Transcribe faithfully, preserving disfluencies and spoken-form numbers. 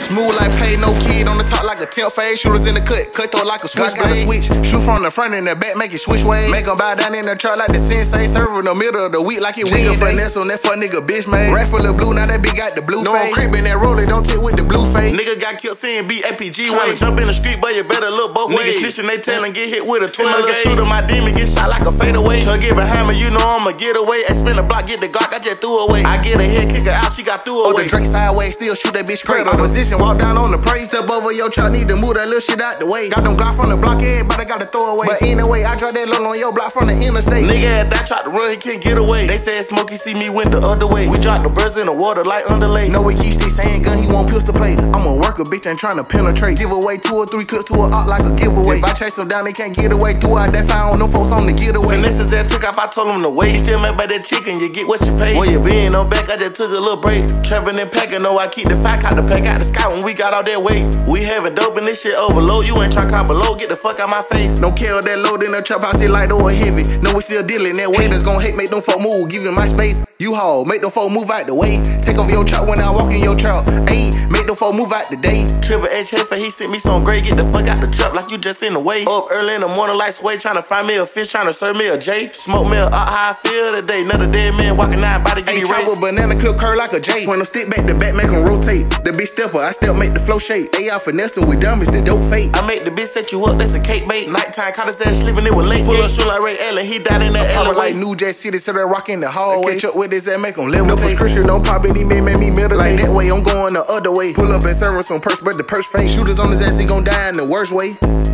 Smooth like play, no kid on the top like a temp fade. Shooters in the cut, cut through like a switchblade. Switch, shoot from the front and the back, make it switch way. Make them bow down in the truck like the sensei. Serve in the middle of the week like it Wednesday. Finesse on that fuck nigga bitch made. Rack full of blue, now that bitch got the blue no, face. No, I'm creeping that roller, don't tip with the blue face. Nigga got killed seeing B A P G way. Tryna jump in the street, but you better look both ways. Niggas snitching, they tellin' get hit with a twelve gauge. Shooter, my demon get shot like a fadeaway. Try get behind me, you know I'ma get away. I spin the block, get the Glock, I just threw away. I get a head, kick her out, she got threw away. Oh, the Drake sideways, still shoot that bitch straight. Opposition, walk down on the praise. Step over your truck, need to move that little shit out the way. Got them Glock from the block, everybody got to throw away. But anyway, I drop that load on your block from the interstate. Nigga had that tried to run, he can't get away. They said Smokey see me went the other way. We dropped the birds in the water like underlay. No, we keep stick saying gun, he won't pistol play. I'm a worker, bitch, ain't trying to penetrate. Give away two or three clips to a op like a giveaway. If I chase them down, they can't get away. Throughout that fire on them folks on the getaway. Finesse that took off, I told him to wait. He still mad by that chicken, you get what you pay. Where you been on back, I just took a little break. Trapping and packing, know I keep the fat out the pack out the sky when we got all that weight. We having dope and this shit overload. You ain't try cop below, get the fuck out my face. Don't care that load in the trap house, it light or heavy. No, we still dealing that way. That's gon' hate, make them folk move, give you my space. You haul, make them folk move out the way. Take off your trap when I walk in your trap. Ayy, make them folk move out the day. Triple H heifer, he sent me some gray, get the fuck out the trap like you just in the way. Up early in the morning like sway, tryna find me a fish, tryna serve me a J. Smoke me a out how I feel today. Another dead man walking out, body get me raised. With banana clip curl like a J. Swing them stick back to back, make them rotate. The bitch stepper, I step make the flow shake. They out finessing with dummies, the dope fate. I make the bitch set you up, that's a cake bait. Nighttime, caught his ass sleeping, it was late. Pull up shoot like Ray Allen, he died in that alleyway. Like New Jack City, so they rock in the hallway. Catch up with this and make them levitate. No prescription, don't pop any man, make me meditate. Like that way, I'm going the other way. Pull up and serve some purse, but the purse fake. Shooters on his ass, he gon' die in the worst way.